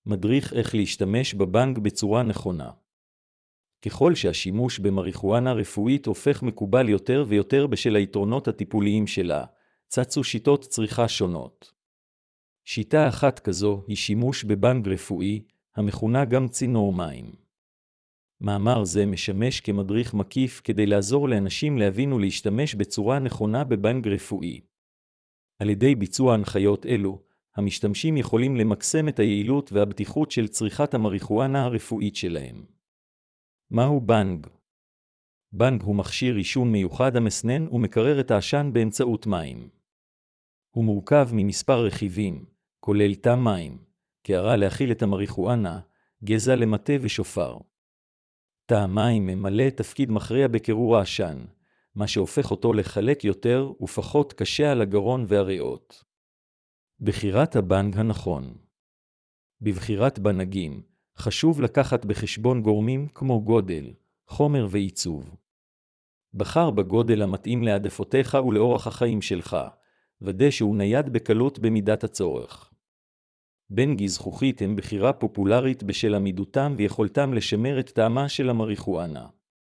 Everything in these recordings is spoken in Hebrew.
מדריך איך להשתמש בבנג בצורה נכונה. ככל שהשימוש במריחואנה רפואית הופך מקובל יותר ויותר בשל היתרונות הטיפוליים שלה, צצו שיטות צריכה שונות. שיטה אחת כזו היא שימוש בבנג רפואי, המכונה גם צינור מים. מאמר זה משמש כמדריך מקיף כדי לעזור לאנשים להבין ולהשתמש בצורה נכונה בבנג רפואי. על ידי ביצוע הנחיות אלו, המשתמשים יכולים למקסם את היעילות והבטיחות של צריכת המריחואנה הרפואית שלהם. מהו בנג? בנג הוא מכשיר עישון מיוחד המסנן ומקרר את העשן באמצעות מים. הוא מורכב ממספר רכיבים, כולל תא מים, קערה להכיל את המריחואנה, גזע למטה ושופר. תא המים ממלא תפקיד מכריע בקירור העשן, מה שהופך אותו לחלק יותר ופחות קשה על הגרון והריאות. בחירת הבנג הנכון. בבחירת בנגים, חשוב לקחת בחשבון גורמים כמו גודל, חומר ועיצוב. בחר בגודל המתאים להעדפותיך ולאורח החיים שלך, ודא שהוא נייד בקלות במידת הצורך. בנגי זכוכית הם בחירה פופולרית בשל עמידותם ויכולתם לשמר את טעמה של המריחואנה.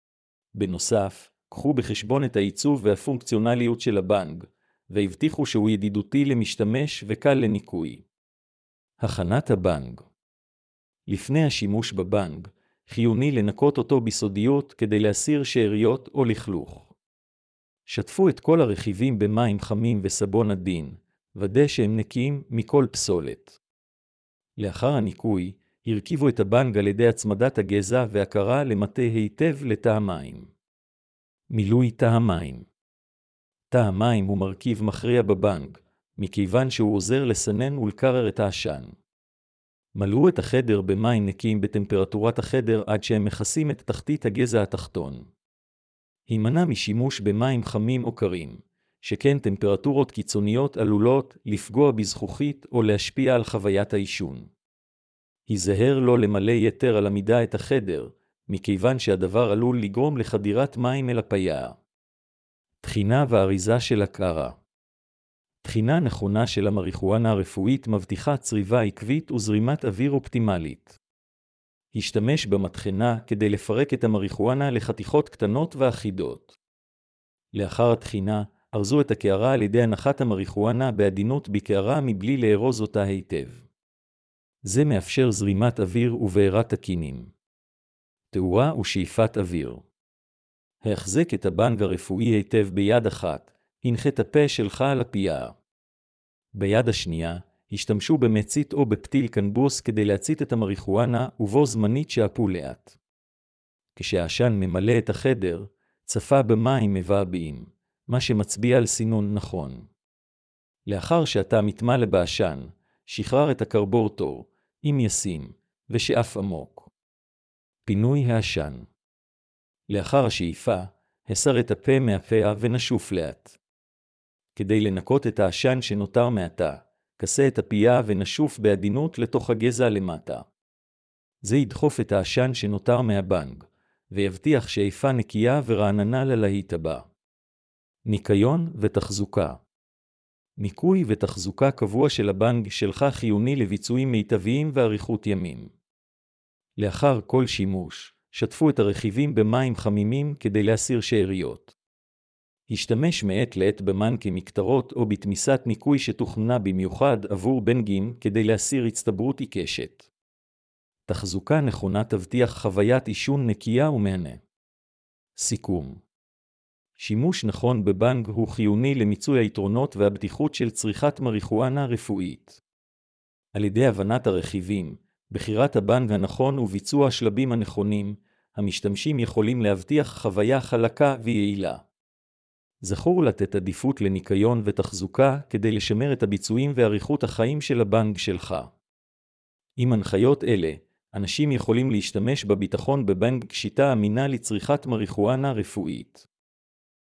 בנוסף, קחו בחשבון את העיצוב והפונקציונליות של הבנג, והבטיחו שהוא ידידותי למשתמש וקל לניקוי. הכנת הבנג. לפני השימוש בבנג, חיוני לנקות אותו בסודיות כדי להסיר שאריות או לכלוך. שטפו את כל הרכיבים במים חמים וסבון עדין, ודא שהם נקיים מכל פסולת. לאחר הניקוי, הרכיבו את הבנג על ידי הצמדת הגזע והקרה למטה היטב לתא המים. מילוי תא המים. תא המים הוא מרכיב מכריע בבנג, מכיוון שהוא עוזר לסנן ולקרר את העשן. מלאו את החדר במים נקיים בטמפרטורת החדר עד שהם מכסים את תחתית הגזע התחתון. הימנע משימוש במים חמים או קרים, שכן טמפרטורות קיצוניות עלולות לפגוע בזכוכית או להשפיע על חוויית העישון. היזהר לא למלא יתר על המידה את החדר, מכיוון שהדבר עלול לגרום לחדירת מים אל הפיה. תחינה ואריזה של הקערה. תחינה נכונה של המריחואנה הרפואית מבטיחה צריבה עקבית וזרימת אוויר אופטימלית. השתמש במטחנה כדי לפרק את המריחואנה לחתיכות קטנות ואחידות. לאחר התחינה, ארזו את הקערה על ידי הנחת המריחואנה בעדינות בקערה מבלי לארוז אותה היטב. זה מאפשר זרימת אוויר ובעירת תקינים. תאורה ושאיפת אוויר. החזק את הבנג הרפואי היטב ביד אחת, הנחה את הפה שלך על הפייה. ביד השנייה, השתמשו במצית או בפתיל קנבוס כדי להצית את המריחואנה ובו זמנית שאפו לאט. כשהעשן ממלא את החדר, צפה במים מבעבעים, מה שמצביע על סינון נכון. לאחר שאתה מתמלא בעשן, שחרר את הקרבורטור, אם ישים, ושאף עמוק. פינוי העשן. לאחר השאיפה, הסר את הפה מהפה ונשוף לאט. כדי לנקות את העשן שנותר מהתא, כסה את הפייה ונשוף בעדינות לתוך הגזע למטה. זה ידחוף את העשן שנותר מהבנג, ויבטיח שאיפה נקייה ורעננה ללהיט הבא. ניקיון ותחזוקה. ניקוי ותחזוקה קבוע של הבנג שלך חיוני לביצועים מיטביים ואריכות ימים. לאחר כל שימוש, שטפו את הרכיבים במים חמימים כדי להסיר שאריות. השתמש מעת לעת במן כמקטרות או בתמיסת ניקוי שתוכננה במיוחד עבור בנגים כדי להסיר הצטברות עיקשת. תחזוקה נכונה תבטיח חוויית עישון נקייה ומהנה. סיכום. שימוש נכון בבנג הוא חיוני למיצוי היתרונות והבטיחות של צריכת מריחואנה רפואית. על ידי הבנת הרכיבים, בחירת הבנג הנכון וביצוע השלבים הנכונים, המשתמשים יכולים להבטיח חוויה חלקה ויעילה. זכור לתת עדיפות לניקיון ותחזוקה כדי לשמר את הביצועים ואריכות החיים של הבנג שלך. עם הנחיות אלה, אנשים יכולים להשתמש בביטחון בבנג כשיטה אמינה לצריכת מריחואנה רפואית.